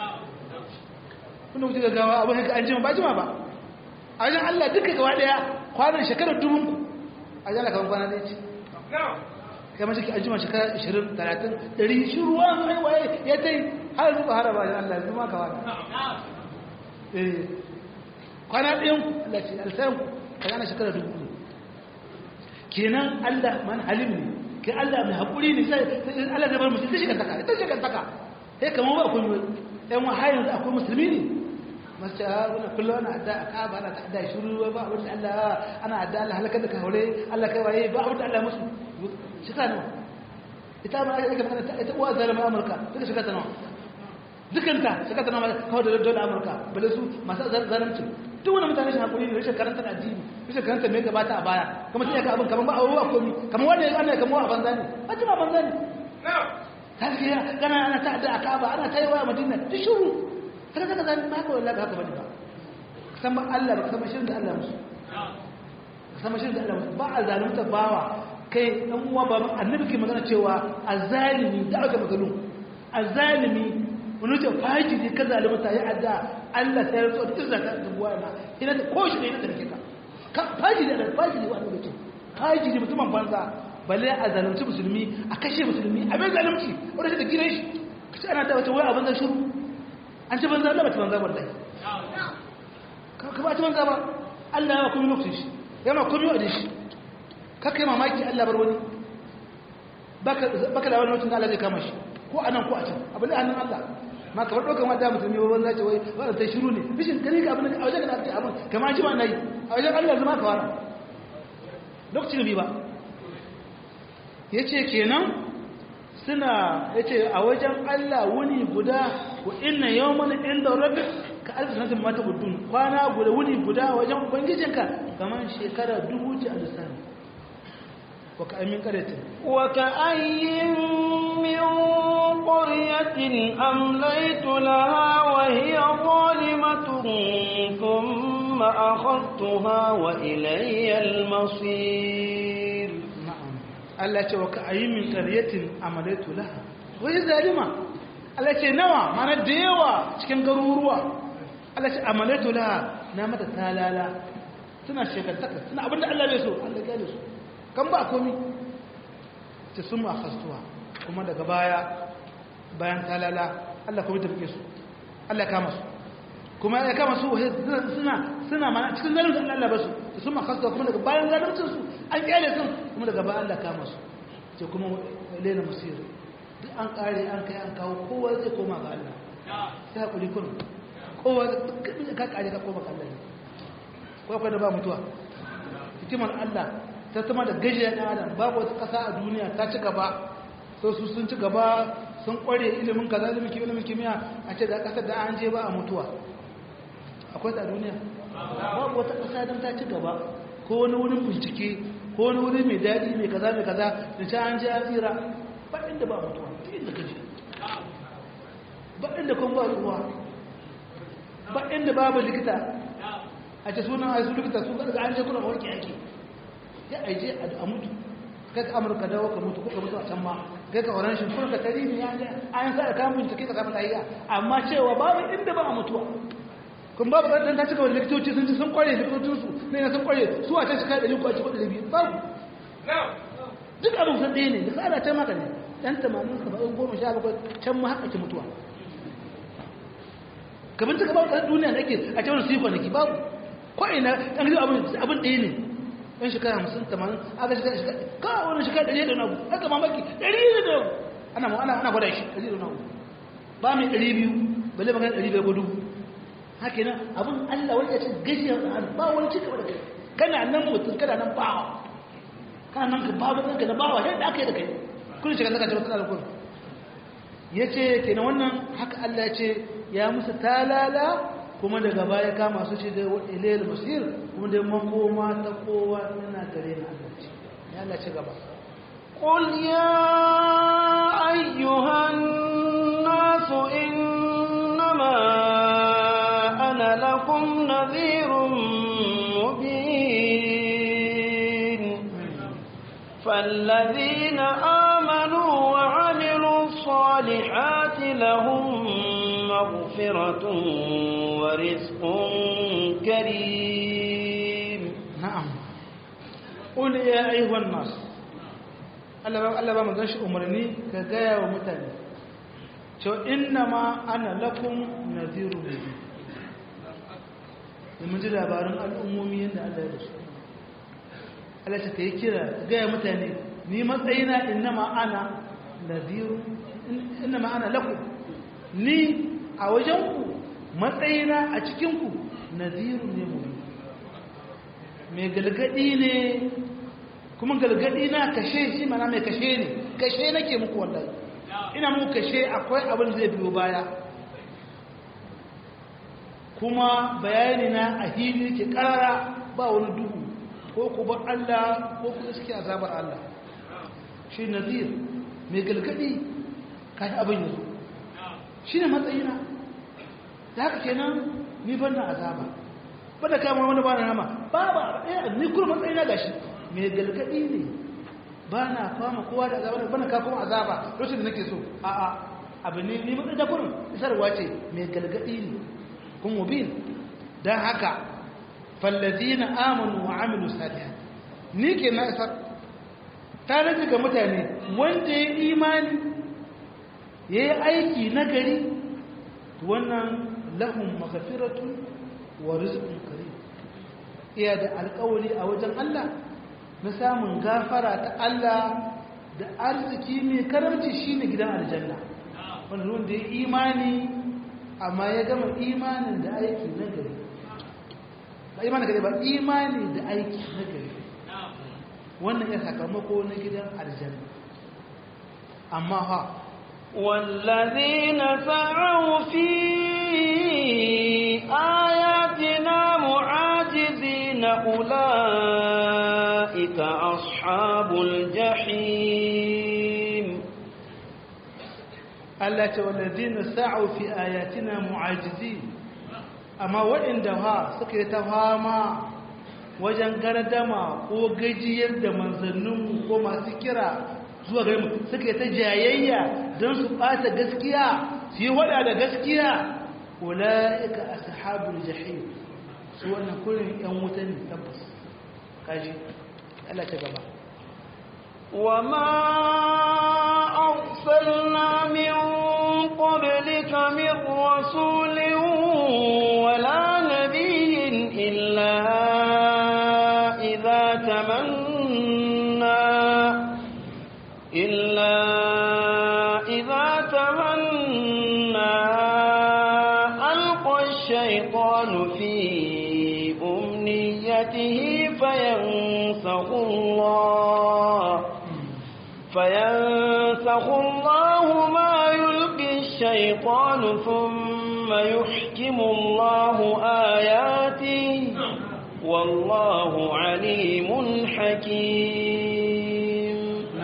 kuna mutu gaggawa abin haka an jima ba jima ba a wajen Allah duka gaba daya kwanan shekara 2000 ku a wajen Allah kaman kwana daya ce kamar shi an jima shekara 20 30 100 shi ruwa mai waye ya tai har zuwa haraba ya Allah zuma ka wani kwana ɗayan ku Allah ce alsayan ku kana shekara 2000 kenan Allah man halim ne kai Allah mai hakuri ne sai Allah zai bar mutum sai shi kan taka kamar ba kun ɗan wahayin yanzu akwai musulmi ne masu ce wani kullum ana adda a kaba ana ta'adda shiru ba abin da Allah ana adda Allah halakar da kaure Allah kai waye ba abin da Allah musu shi ta nawa ita ma ake magana ita uwa zalama Amurka duka shiga ta nawa dukanta shiga ta nawa kawai da dole Amurka bale su masu zalunci duk wani mutane shi hakuri ne rashin karanta addini rashin karanta me gabata a baya kuma sai ga abin kaman ba abubuwa komi kaman wanda ana kaman a banza ne ba ji ba banza ne gaskiya kana ana ta'adda a Kaaba ana taiwa a Madina duk shiru kaga kaga zan ba ka wallahi haka bane ba san ba Allah ba san shirin da Allah musu san shirin da Allah musu ba a zalunta bawa kai dan uwa ba annabi ke magana cewa azalimi da aka magana azalimi wani ce fajiri ka zalunta ya adda Allah sai ya rantsa da izza ta dubuwa na ina da koshi ne da kake ka fajiri da fajiri wa annabi ce fajiri mutumin banza balle a zalunci musulmi a kashe musulmi a bai zalunci wanda shi da gidan shi kace ana da wata waya a banza shiru an ci banza Allah ba ci banza wallahi ka ba ci banza ba Allah ya kuma lokaci shi ya ma kuma yau shi ka kai mamaki Allah bar wani baka da wani mutum da Allah zai kama shi ko anan ko a can abin da hannun Allah ma ka faɗo kamar da musulmi wani zace wai wannan sai shiru ne bishin kare ka abin da a wajen da ake abin kamar ji ma nayi a wajen Allah zama ka fara lokacin bi ba yace kenan suna yace a wajen Allah wuni guda wa inna yawman inda rabbik ka alfi sanatin mata gudun kwana guda wuni guda wajen ubangijinka kamar shekara 1000 a lisani wa ka amin qaryatin wa ka ayyin min qaryatin amlaytu laha wa hiya zalimatun thumma akhadtuha wa ilayya al-masir. Allah ce wa ka ayi min qaryatin amalaitu laha wai zalima Allah ce nawa mana da yawa cikin garuruwa Allah ce amalaitu laha na mata talala suna shekantaka suna abinda Allah bai so Allah ya gane su kan ba komi ta sun ma fastuwa kuma daga bayan talala Allah kuma tafi su Allah kama su kuma ya kama su suna mana cikin zalunci Allah ba su ta sun ma fastuwa kuma daga bayan zaluncin su an kyale sun kuma daga bayan Allah kama su ce kuma lena musir duk an kare an kai an kawo kowa zai koma ga Allah sai hakuri kun kowa ka kare ka koma ga Allah ko kai da ba mutuwa hikimar Allah ta tama da gajiyar ɗan adam babu wata ƙasa a duniya ta ci gaba so su sun ci gaba sun ƙware ilimin kaza ilimin kimiyya a ce da ƙasar da an je ba a mutuwa akwai ta duniya babu wata ƙasa don ta ci gaba ko wani wurin bincike ko wani wuri mai daɗi mai kaza da ta an je an tsira ba inda ba mutuwa ta inda ka je ba inda kun ba ruwa ba inda babu likita a ce sunan a su likita su ga an je kuna warke ake ya aije a mutu kai ka amurka dawo ka mutu ko ka mutu a can ma kai ka oran shi kuma ka tari ne an sa da kamun take ka samu lafiya amma cewa babu inda ba a mutuwa kun babu dan ta cika wani likitoci sun ci sun kware likitocin su ne sun kware su a can shi kai 100 ko a ci 200 babu duk abin san ɗaya ne da tsara ta maka ne dan 80 70 can ma haka ki mutuwa ka bincika babu ɗan duniya da ake a can wani su yi kwanaki babu ko ina ɗan abin ɗaya ne ɗan shekara 50-80 aka shekara kawai wani shekara 100 da nagu aka mamaki 100 da nagu ana gwada shi 100 da nagu ba mai 200 balle magana 500 ko 1000 haka nan abin Allah wani ya ce gajiyar ɗan ba wani cika da kai kana nan mutum kana nan bawa kana nan ka bawa ɗanka na bawa yadda aka yi da kai kullum shekara zaka ce wasu ɗalibin ya ce kenan wannan haka Allah ya ce ya musu talala kuma daga baya kama su ce da ilayil masir kuma da makoma ta kowa yana gare na Allah ce ya Allah ce gaba qul ya ayyuhan nas innama ana lakum nadhirun mubin falladhina amanu wa 'amilus salihati lahum مغفرة ورزق كريم نعم قل يا أيها الناس الله بما ذنش أمرني كجاية ومتاني شو إنما أنا لكم نذير مبين من جل عبارة الأموميين الله يرسل Allah ce ta yi kira gaya mutane ni matsayina innama ana lakum ni a wajenku matsayina a cikinku nadhirun ne mu mai galgadi ne kuma galgadi na kashe shi mana mai kashe ne kashe nake muku wallahi ina muku kashe akwai abin zai biyo baya kuma bayani na a hili ke karara ba wani duhu ko ku bar Allah ko ku iske azabar Allah shi nazir mai galgadi kai abin yazo shine matsayina da haka kenan ni ban na azaba bada kama wani ba na nama ba ni kuma matsayina gashi mai galgadi ne ba na fama kowa da azaba bana ka kuma azaba lokacin da nake so a'a abin ne ni matsayin da kurin isarwa ce mai galgadi ne kun mubin dan haka fallazina amanu wa amilu salihat ni ke na isar tare ga mutane wanda ya imani yayi aiki nagari wannan lahum maghfiratun wa rizqun karim iya da alƙawari a wajen Allah na samun gafara ta Allah da arziki mai karamci shine gidan aljanna wanda ya imani amma ya gama imanin da aiki na gari ba imanin gari ba imani da aiki na gari wannan ya sakamako na gidan aljanna amma ha والذين سعوا في آياتنا معاجزين أولئك أصحاب الجحيم التي والذين سعوا في آياتنا معاجزين أما وإن دها سكرتها ما wajen gardama ko gajiyar da manzanninmu ko masu kira zuwa gare mu suke ta jayayya don su ɓata gaskiya su yi wada da gaskiya ula'ika ashabul jahim su wannan kullum yan wuta ne tabbas kaji Allah ta gaba وما أرسلنا من قبلك من رسول ولا نبي إلا إذا تمنى ألقى الشيطان في أمنيته فينسخ الله ما يلقي الشيطان ثم يحكم الله آياته والله عليم حكيم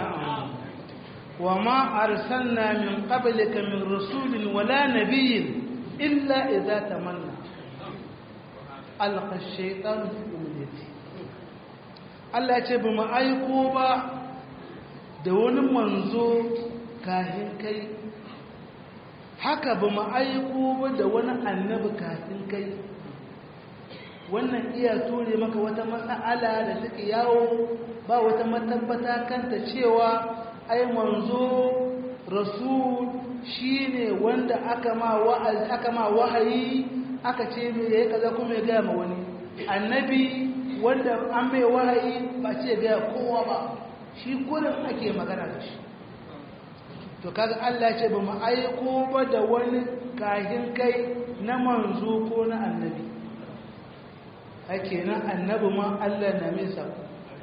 وما أرسلنا من قبلك من رسول ولا نبي إلا إذا تمنى ألقى الشيطان في أمنيته Allah ya ce ba mu aiko ba da wani manzo kafin kai haka ba mu aiko ba da wani annabi kafin kai wannan iya ture maka wata mas'ala da take yawo ba wata matabbata kanta cewa ai manzo rasul shine wanda aka ma wa'azi aka ma wahayi aka ce me yayi kaza kuma ya ga ma wani annabi wanda an mai wahayi ba ce ga kowa ba shi kullum ake magana da shi to kaga Allah ce ba mu aiko ba da wani kahin kai na manzo ko na annabi ake nan annabi ma Allah na mai sako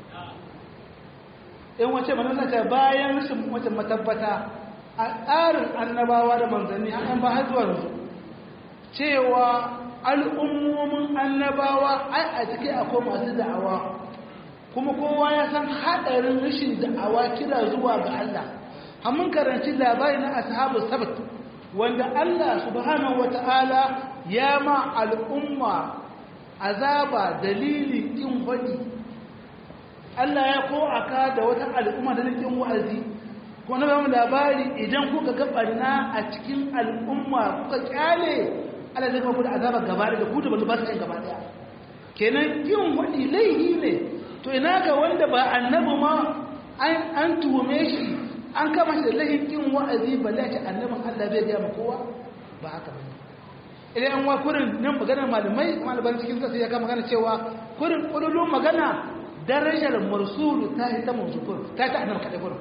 in wace manzanni ta bayan rashin wace matabbata a tsarin annabawa da manzanni an ba har zuwa yanzu cewa al'ummomin annabawa ai a cikin akwai masu da'awa kuma kowa ya san haɗarin rashin da'awa kira zuwa ga Allah mun karanci labari na ashabu sabt wanda Allah subhanahu wata'ala ya ma al'umma azaba dalilin kin fadi Allah ya ko aka da wata al'umma da nake wa'azi ko na ba mu labari idan kuka ga barna a cikin al'umma kuka kyale Allah zai kuma da azaba gaba da ku da ba su yin gaba daya kenan yin wadi laihi ne to ina ga wanda ba annabi ma an tuhume shi an kama shi da laihin kin wa'azi balle ta annabin Allah bai ga kowa ba haka ba idan an wa kurin nan maganar malamai malaman cikin sai ya kama magana cewa kurin kululun magana darajar marsulu ta yi ta manzufur ta ta annabi kada gurin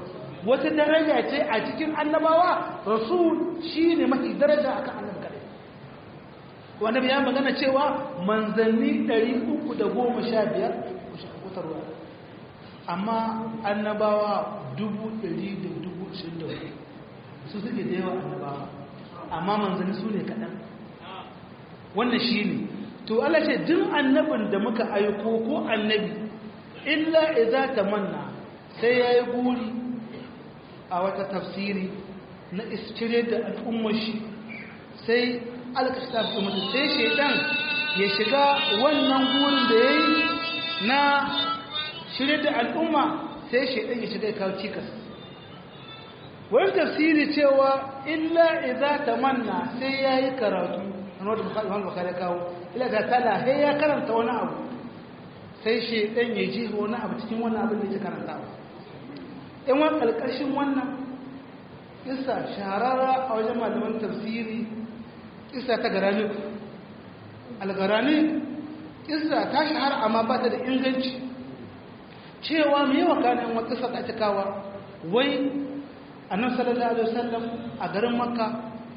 wata daraja ce a cikin annabawa rasul shine mafi daraja akan annabi kadai wanda ya magana cewa manzanni 315 kutarwa amma annabawa 100,024 su suke da yawa annabawa amma manzanni su ne kaɗan wannan shi ne to Allah ce duk annabin da muka aiko ko annabi illa idza tamanna sai yayi guri a wata tafsiri na iskire da al'ummar shi sai alkashaf kuma sai shedan ya shiga wannan gurin da yayi na shirye da al'umma sai shedan ya shiga kawo cikas wani tafsiri cewa illa idza tamanna sai yayi karatu wanda Bukhari kawo illa da tala sai ya karanta wani abu sai shedan ya ji wani abu cikin wani abin da yake karantawa in wani kalkashin wannan kissa shahararra a wajen malaman tafsiri kissa ta garani al-garani kissa ta shahara amma ba ta da inganci cewa me yawa kanin wata kissa da ake kawa wai annabi sallallahu alaihi wasallam a garin makka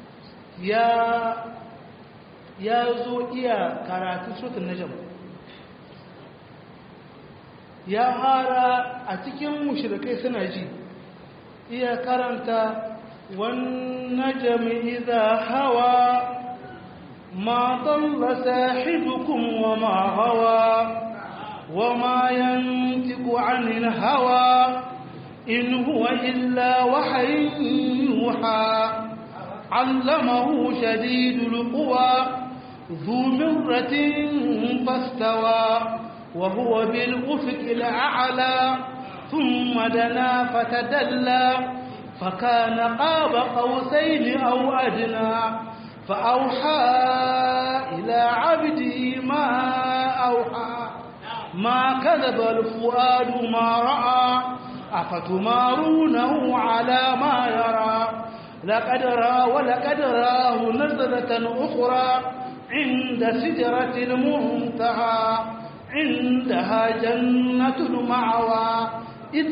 ya zo iya karatu suratul najm ya hara a cikin mushrikai suna ji iya karanta wan najmi idha hawa ma dalla sahibukum wa ma hawa wa ma yantiqu 'anil hawa in huwa illa wahyun yuha 'allamahu shadidul quwa dhu mirratin fastawa وهو بالأفق الأعلى ثم دنا فتدلى فكان قاب قوسين أو أدنى فأوحى إلى عبده ما أوحى ما كذب الفؤاد ما رأى أفتمارونه على ما يرى لقد راه نزلة أخرى عند سدرة المنتهى عندها جنة المعوى إذ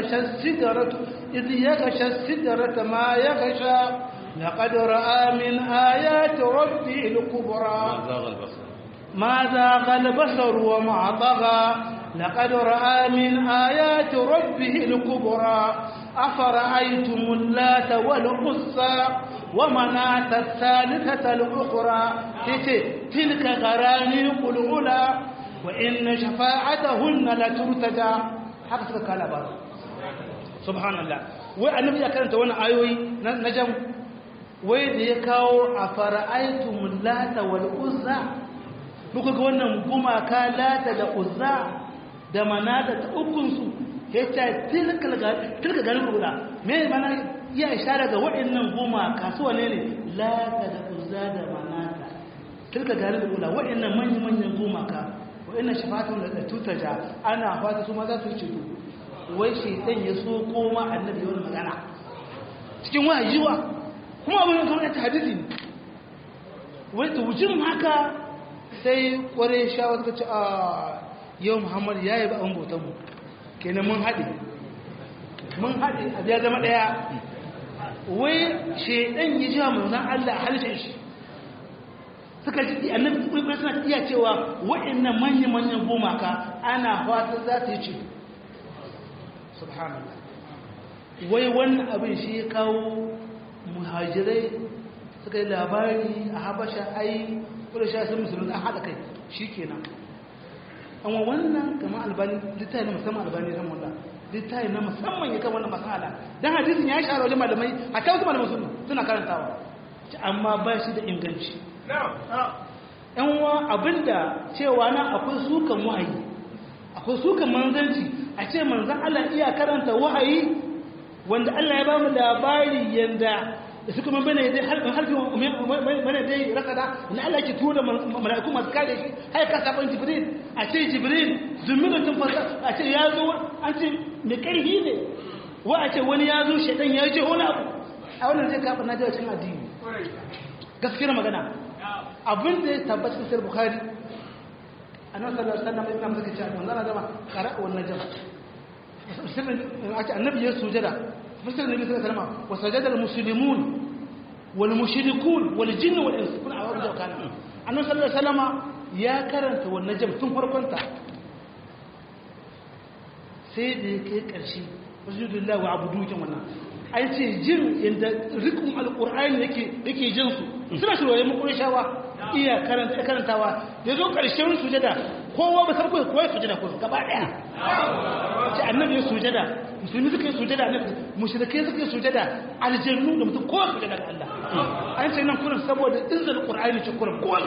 يغشى السدرة ما يغشى لقد رأى من آيات ربه الكبرى ما زاغ البصر وما طغى لقد رأى من آيات ربه الكبرى أفرأيتم اللات والعزى ومناة الثالثة الأخرى تلك غرانيق الأولى وإن شفاعتهن لترتجى haka suka kala ba subhanallah wai annabi ya karanta wannan ayoyi na jam wai da ya kawo a fara'aitumul lata wal uzza muka ga wannan gumaka lata da uzza da manata ta ukun su yace tilka garin guda me mana ya ishara ga waɗannan gumaka su wane ne lata da uzza da manata tilka garin guda waɗannan manyan gumaka ina shafatun da tutaja ana fata su ma za su ceto wai shaitan ya so koma annabi yawan magana cikin wahayiwa kuma abin kamar ta hadisi ne wai tujin haka sai kware shawar ta ce a yau muhammad ya yi ba an bautan mu kenan mun haɗe a biya zama ɗaya wai shaitan ya ji wa manzan allah a halittar shi suka ji annabi kuma suna iya cewa waɗannan manyan gumaka ana fatan za ta yi ce subhanallah wai wannan abin shi ya kawo muhajirai suka yi labari a habasha ai ƙulasha sun musulun an haɗa kai shi kenan amma wannan kamar albani littafi na musamman albani zan wanda littafi na musamman ya kan wannan masala don hadisin ya shara wajen malamai a kan wasu malamai suna karantawa amma ba shi da inganci yan wa abinda cewa nan akwai sukan wahayi akwai sukan manzanci a ce manzan Allah iya karanta wahayi wanda Allah ya ba mu labari yanda da suka man bane dai harfin bane dai rakada na Allah ke tura mala'iku masu kare shi har ka sabon jibril a ce jibril zumiratun fasa a ce ya zo an ce mai karhi ne wa a ce wani ya zo shaitan ya je wani abu a wannan zai kafa na jawa cikin addini gaskiyar magana abin da ya tabbata cikin bukhari annabi sallallahu alaihi wasallam yana maka cewa wannan zama qara'a wannan jama musulmin ake annabi ya sujada fuskar nabi sallallahu alaihi wasallam wa sajada al-muslimun wal mushrikun wal jinn wal ins kuna a wajen kana annabi sallallahu alaihi wasallam ya karanta wannan najm tun farkon ta sai da yake karshe wasjudulillahi wa abudu kin wannan an ce jin inda rikun alqur'ani yake jin su suna shirwaye mu shawa iya karantawa da zo karshen sujada kowa ba san kowa sujada ko gaba daya ce annabi ya sujada musulmi suka yi sujada annabi mushrikai suka yi sujada aljannu da mutum kowa sujada ga Allah an ce nan kurin saboda inzal qur'ani ce kurin kowa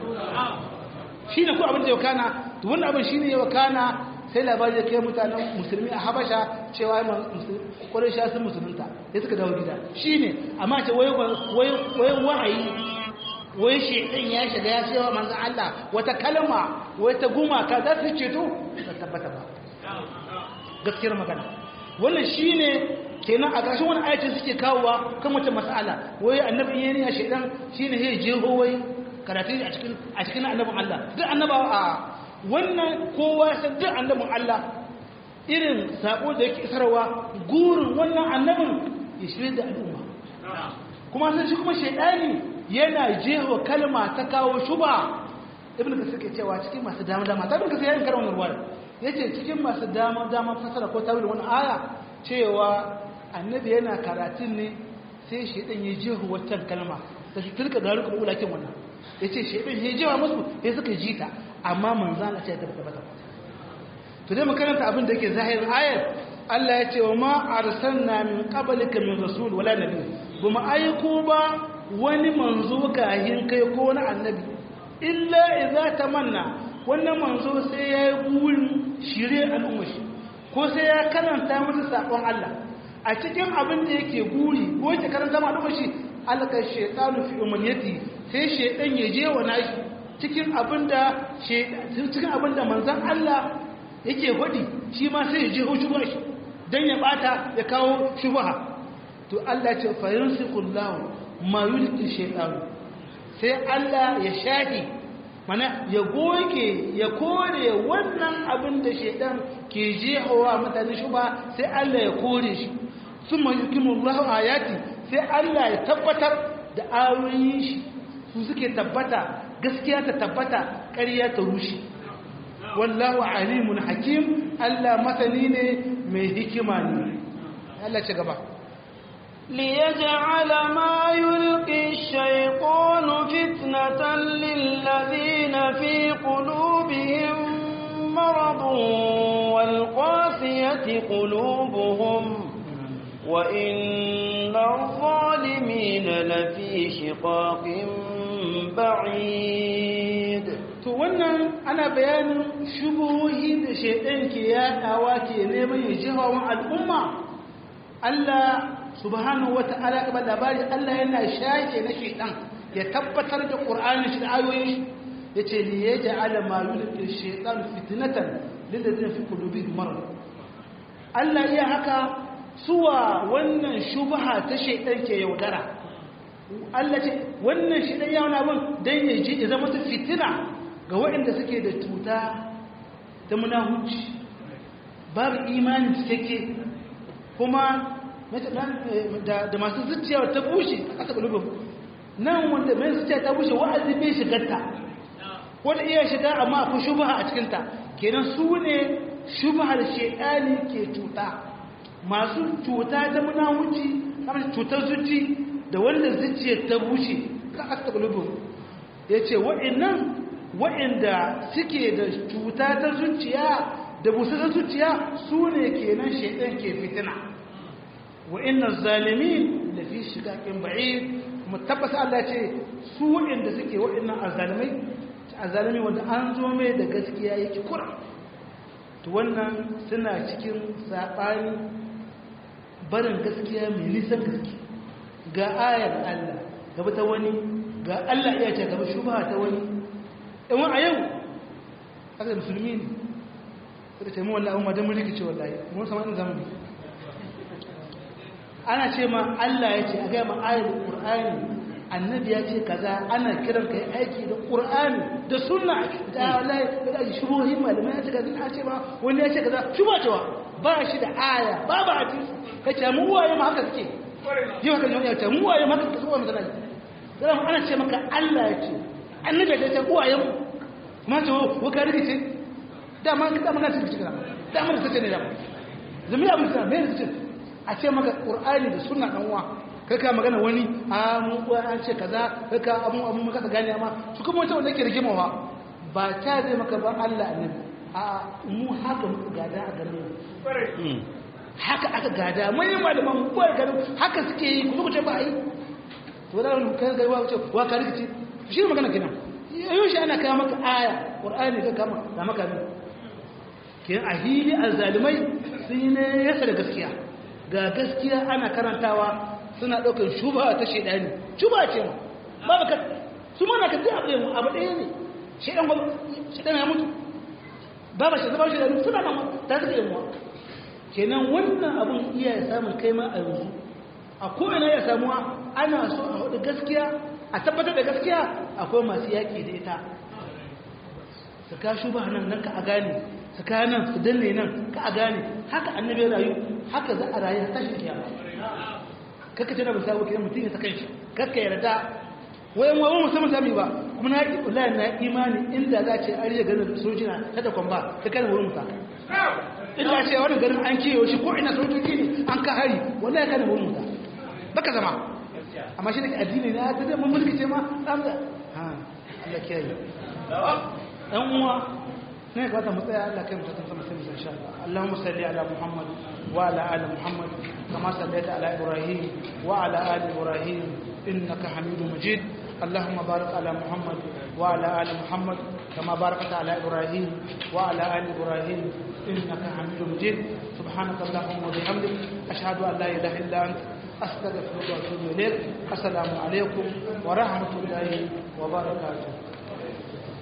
shine ko abin da yau kana to wannan abin shine yau kana sai labari ya kai mutanen musulmi a Habasha cewa Quraysh sun musulunta sai suka dawo gida shine amma ce wai wahayi wai shedan ya shiga ya cewa manzon Allah wata kalma wai ta gumaka za su ceto ba tabbata ba gaskiyar magana wannan shine kenan a ƙarshen wani ayatin suke kawowa kan wata mas'ala wai annabi yayin ya shedan shine sai jeho wai karatu a cikin annabin Allah duk annabawa a wannan kowa san duk annabin Allah irin sako da yake isarwa gurin wannan annabin ya shirye da al'umma kuma sai shi kuma shedani yana jeho kalma ta kawo shuba ibn kasir ke cewa cikin masu dama ta ibn kasir yayin karawar ruwa yace cikin masu dama fasara ko tawil wannan aya cewa annabi yana karatun ne sai shedan ya jeho wata kalma da shi tilka da ruku ulakin wannan yace shedan ya jeho musu sai suka jita amma manzan Allah ya tabbata to dai makaranta abin da yake zahirin ayar Allah ya ce wa ma arsalna min qablika min rasul wala nabi kuma aiko ba wani manzo kahin kai ko wani annabi illa idza tamanna wannan manzo sai ya yi burin shirye al'umma shi ko sai ya karanta musu sakon Allah a cikin abin da yake guri ko yake karanta ma al'umma shi alaka shaytanu fi umaniyati sai shaydan ya je wa nashi cikin abinda manzan Allah yake faɗi shi ma sai ya je hujjuba shi don ya ɓata ya kawo shubaha to Allah ce fayin sikullahu ma yulki shaitanu sai Allah ya shahi mana ya goge ya kore wannan abin da shaitan ke jehowa mutane shuba sai Allah ya kore shi sun ma yukimullahu ayati sai Allah ya tabbatar da ayoyin shi su suke tabbata gaskiya ta tabbata ƙarya ta rushe wallahu alimun hakim Allah masani ne mai hikima ne Allah ci gaba ليجعل ما يلقي الشيطان فتنة للذين في قلوبهم مرض والقاسية قلوبهم وإن الظالمين لفي شقاق بعيد to wannan ana bayanin shubuhi da shaidan ke yadawa ke neman ya jihawan al'umma Allah subhanahu wata'ala ka labari Allah yana shake na shaidan ya tabbatar da Qur'ani shi da ayoyin shi yace li yaj'ala ma yulqi shaytan fitnatan lil ladina fi qulubihim marad Allah ya haka suwa wannan shubha ta shaidan ke yaudara Allah ce wannan shi dan yawon abin dan ya ji ya zama ta fitina ga waɗanda suke da cuta ta munahuci babu imani cikakke kuma da masu zuciya ta bushe a ƙasa ƙulubin nan wanda mai zuciya ta bushe wa'azi bai shigarta wanda iya shiga amma akwai shubaha a cikinta kenan su ne shubahar shaidani ke cuta masu cuta ta munahuci kamar cutar zuci da wanda zuciya ta bushe ka aka ƙulubin ya ce waɗanda suke da cuta ta zuciya da busar zuciya su ne kenan shaidan ke fitina wa'innan zalimi da fi shigaƙin ba'id mu tabbata Allah ce su waɗanda suke waɗannan azalimai wanda an zo mai da gaskiya yake kura to wannan suna cikin saɓani barin gaskiya mai nisan gaske ga ayar Allah gaba ta wani ga Allah iya ce gaba shubha ta wani in wa a yau aka musulmi ne suka ce mu wallahi umma dan mulki ce wallahi mun sama in zamani ana ce ma Allah ya ce a ga ma ayar Qur'ani annabi ya ce kaza ana kiran kai aiki da Qur'ani da sunna da wallahi da shubuhi malamai ya ce kaza a ce ma wani ya ce kaza shuba cewa ba shi da aya babu hadisi kace mu uwaye mu haka suke yi haka ne ya ce mu uwaye mu haka suke so mutane sai ana ce maka Allah ya ce annabi ya ce uwaye mu kuma ce ko ka rikice da man ka magana cikin cikin da mun sace ne da zumi abin sa bai rikice a ce maka qur'ani da sunna dan uwa kai ka magana wani a mu ko an ce kaza kai ka abu maka ka gane amma su kuma wata wanda yake rigimawa ba ta zai maka ba Allah ne a mu haka muka gada a garin haka aka gada mai malaman mu ko garin haka suke yi ku ce ba yi to da mun kai ga wace wa ka rikici shi ne magana kenan yau shi ana kawo maka aya qur'ani ka kama da maka ne kin ahili azzalimai sun ne yasa da gaskiya ga gaskiya ana karantawa suna daukar shubha ta shedani shubha ce ba baka su mana ka da abu ɗaya ne shedan ya mutu ba shi zaba shi da suna nan ta take mu kenan wannan abun iya ya samu kai ma a yanzu a ko ina ya samu ana so a hudu gaskiya a tabbatar da gaskiya akwai masu yaki da ita su ka shuba nan ka a gane su ka nan su danne nan ka a gane haka annabi ya rayu haka za a rayu ta shi kiyama kaka tana ba sabu kiyan mutum ya ta kanshi kaka yarda wayan wawan musamman sami ba kuma na yi wallahi na imani inda za ce ariya garin sojina ta da kwamba ta kana wurin musa inda ce wani garin an kiyo shi ko ina sojoji ne an ka hari wallahi kana wurin musa baka zama amma shi da addini ne ta zai mun mulki ce ma dan da ha Allah kiyaye dan uwa ne ka ta mutsaya Allah kai mutum sama sai insha Allah Allahumma salli ala Muhammad wa ala ali Muhammad kama sallaita ala Ibrahim wa ala ali Ibrahim innaka Hamidum Majid اللهم بارك على محمد وعلى آل محمد كما باركت على إبراهيم وعلى آل إبراهيم إنك حميد مجيد سبحانك اللهم وبحمدك أشهد أن لا إله إلا أنت أستغفرك وأتوب إليك السلام عليكم ورحمة الله وبركاته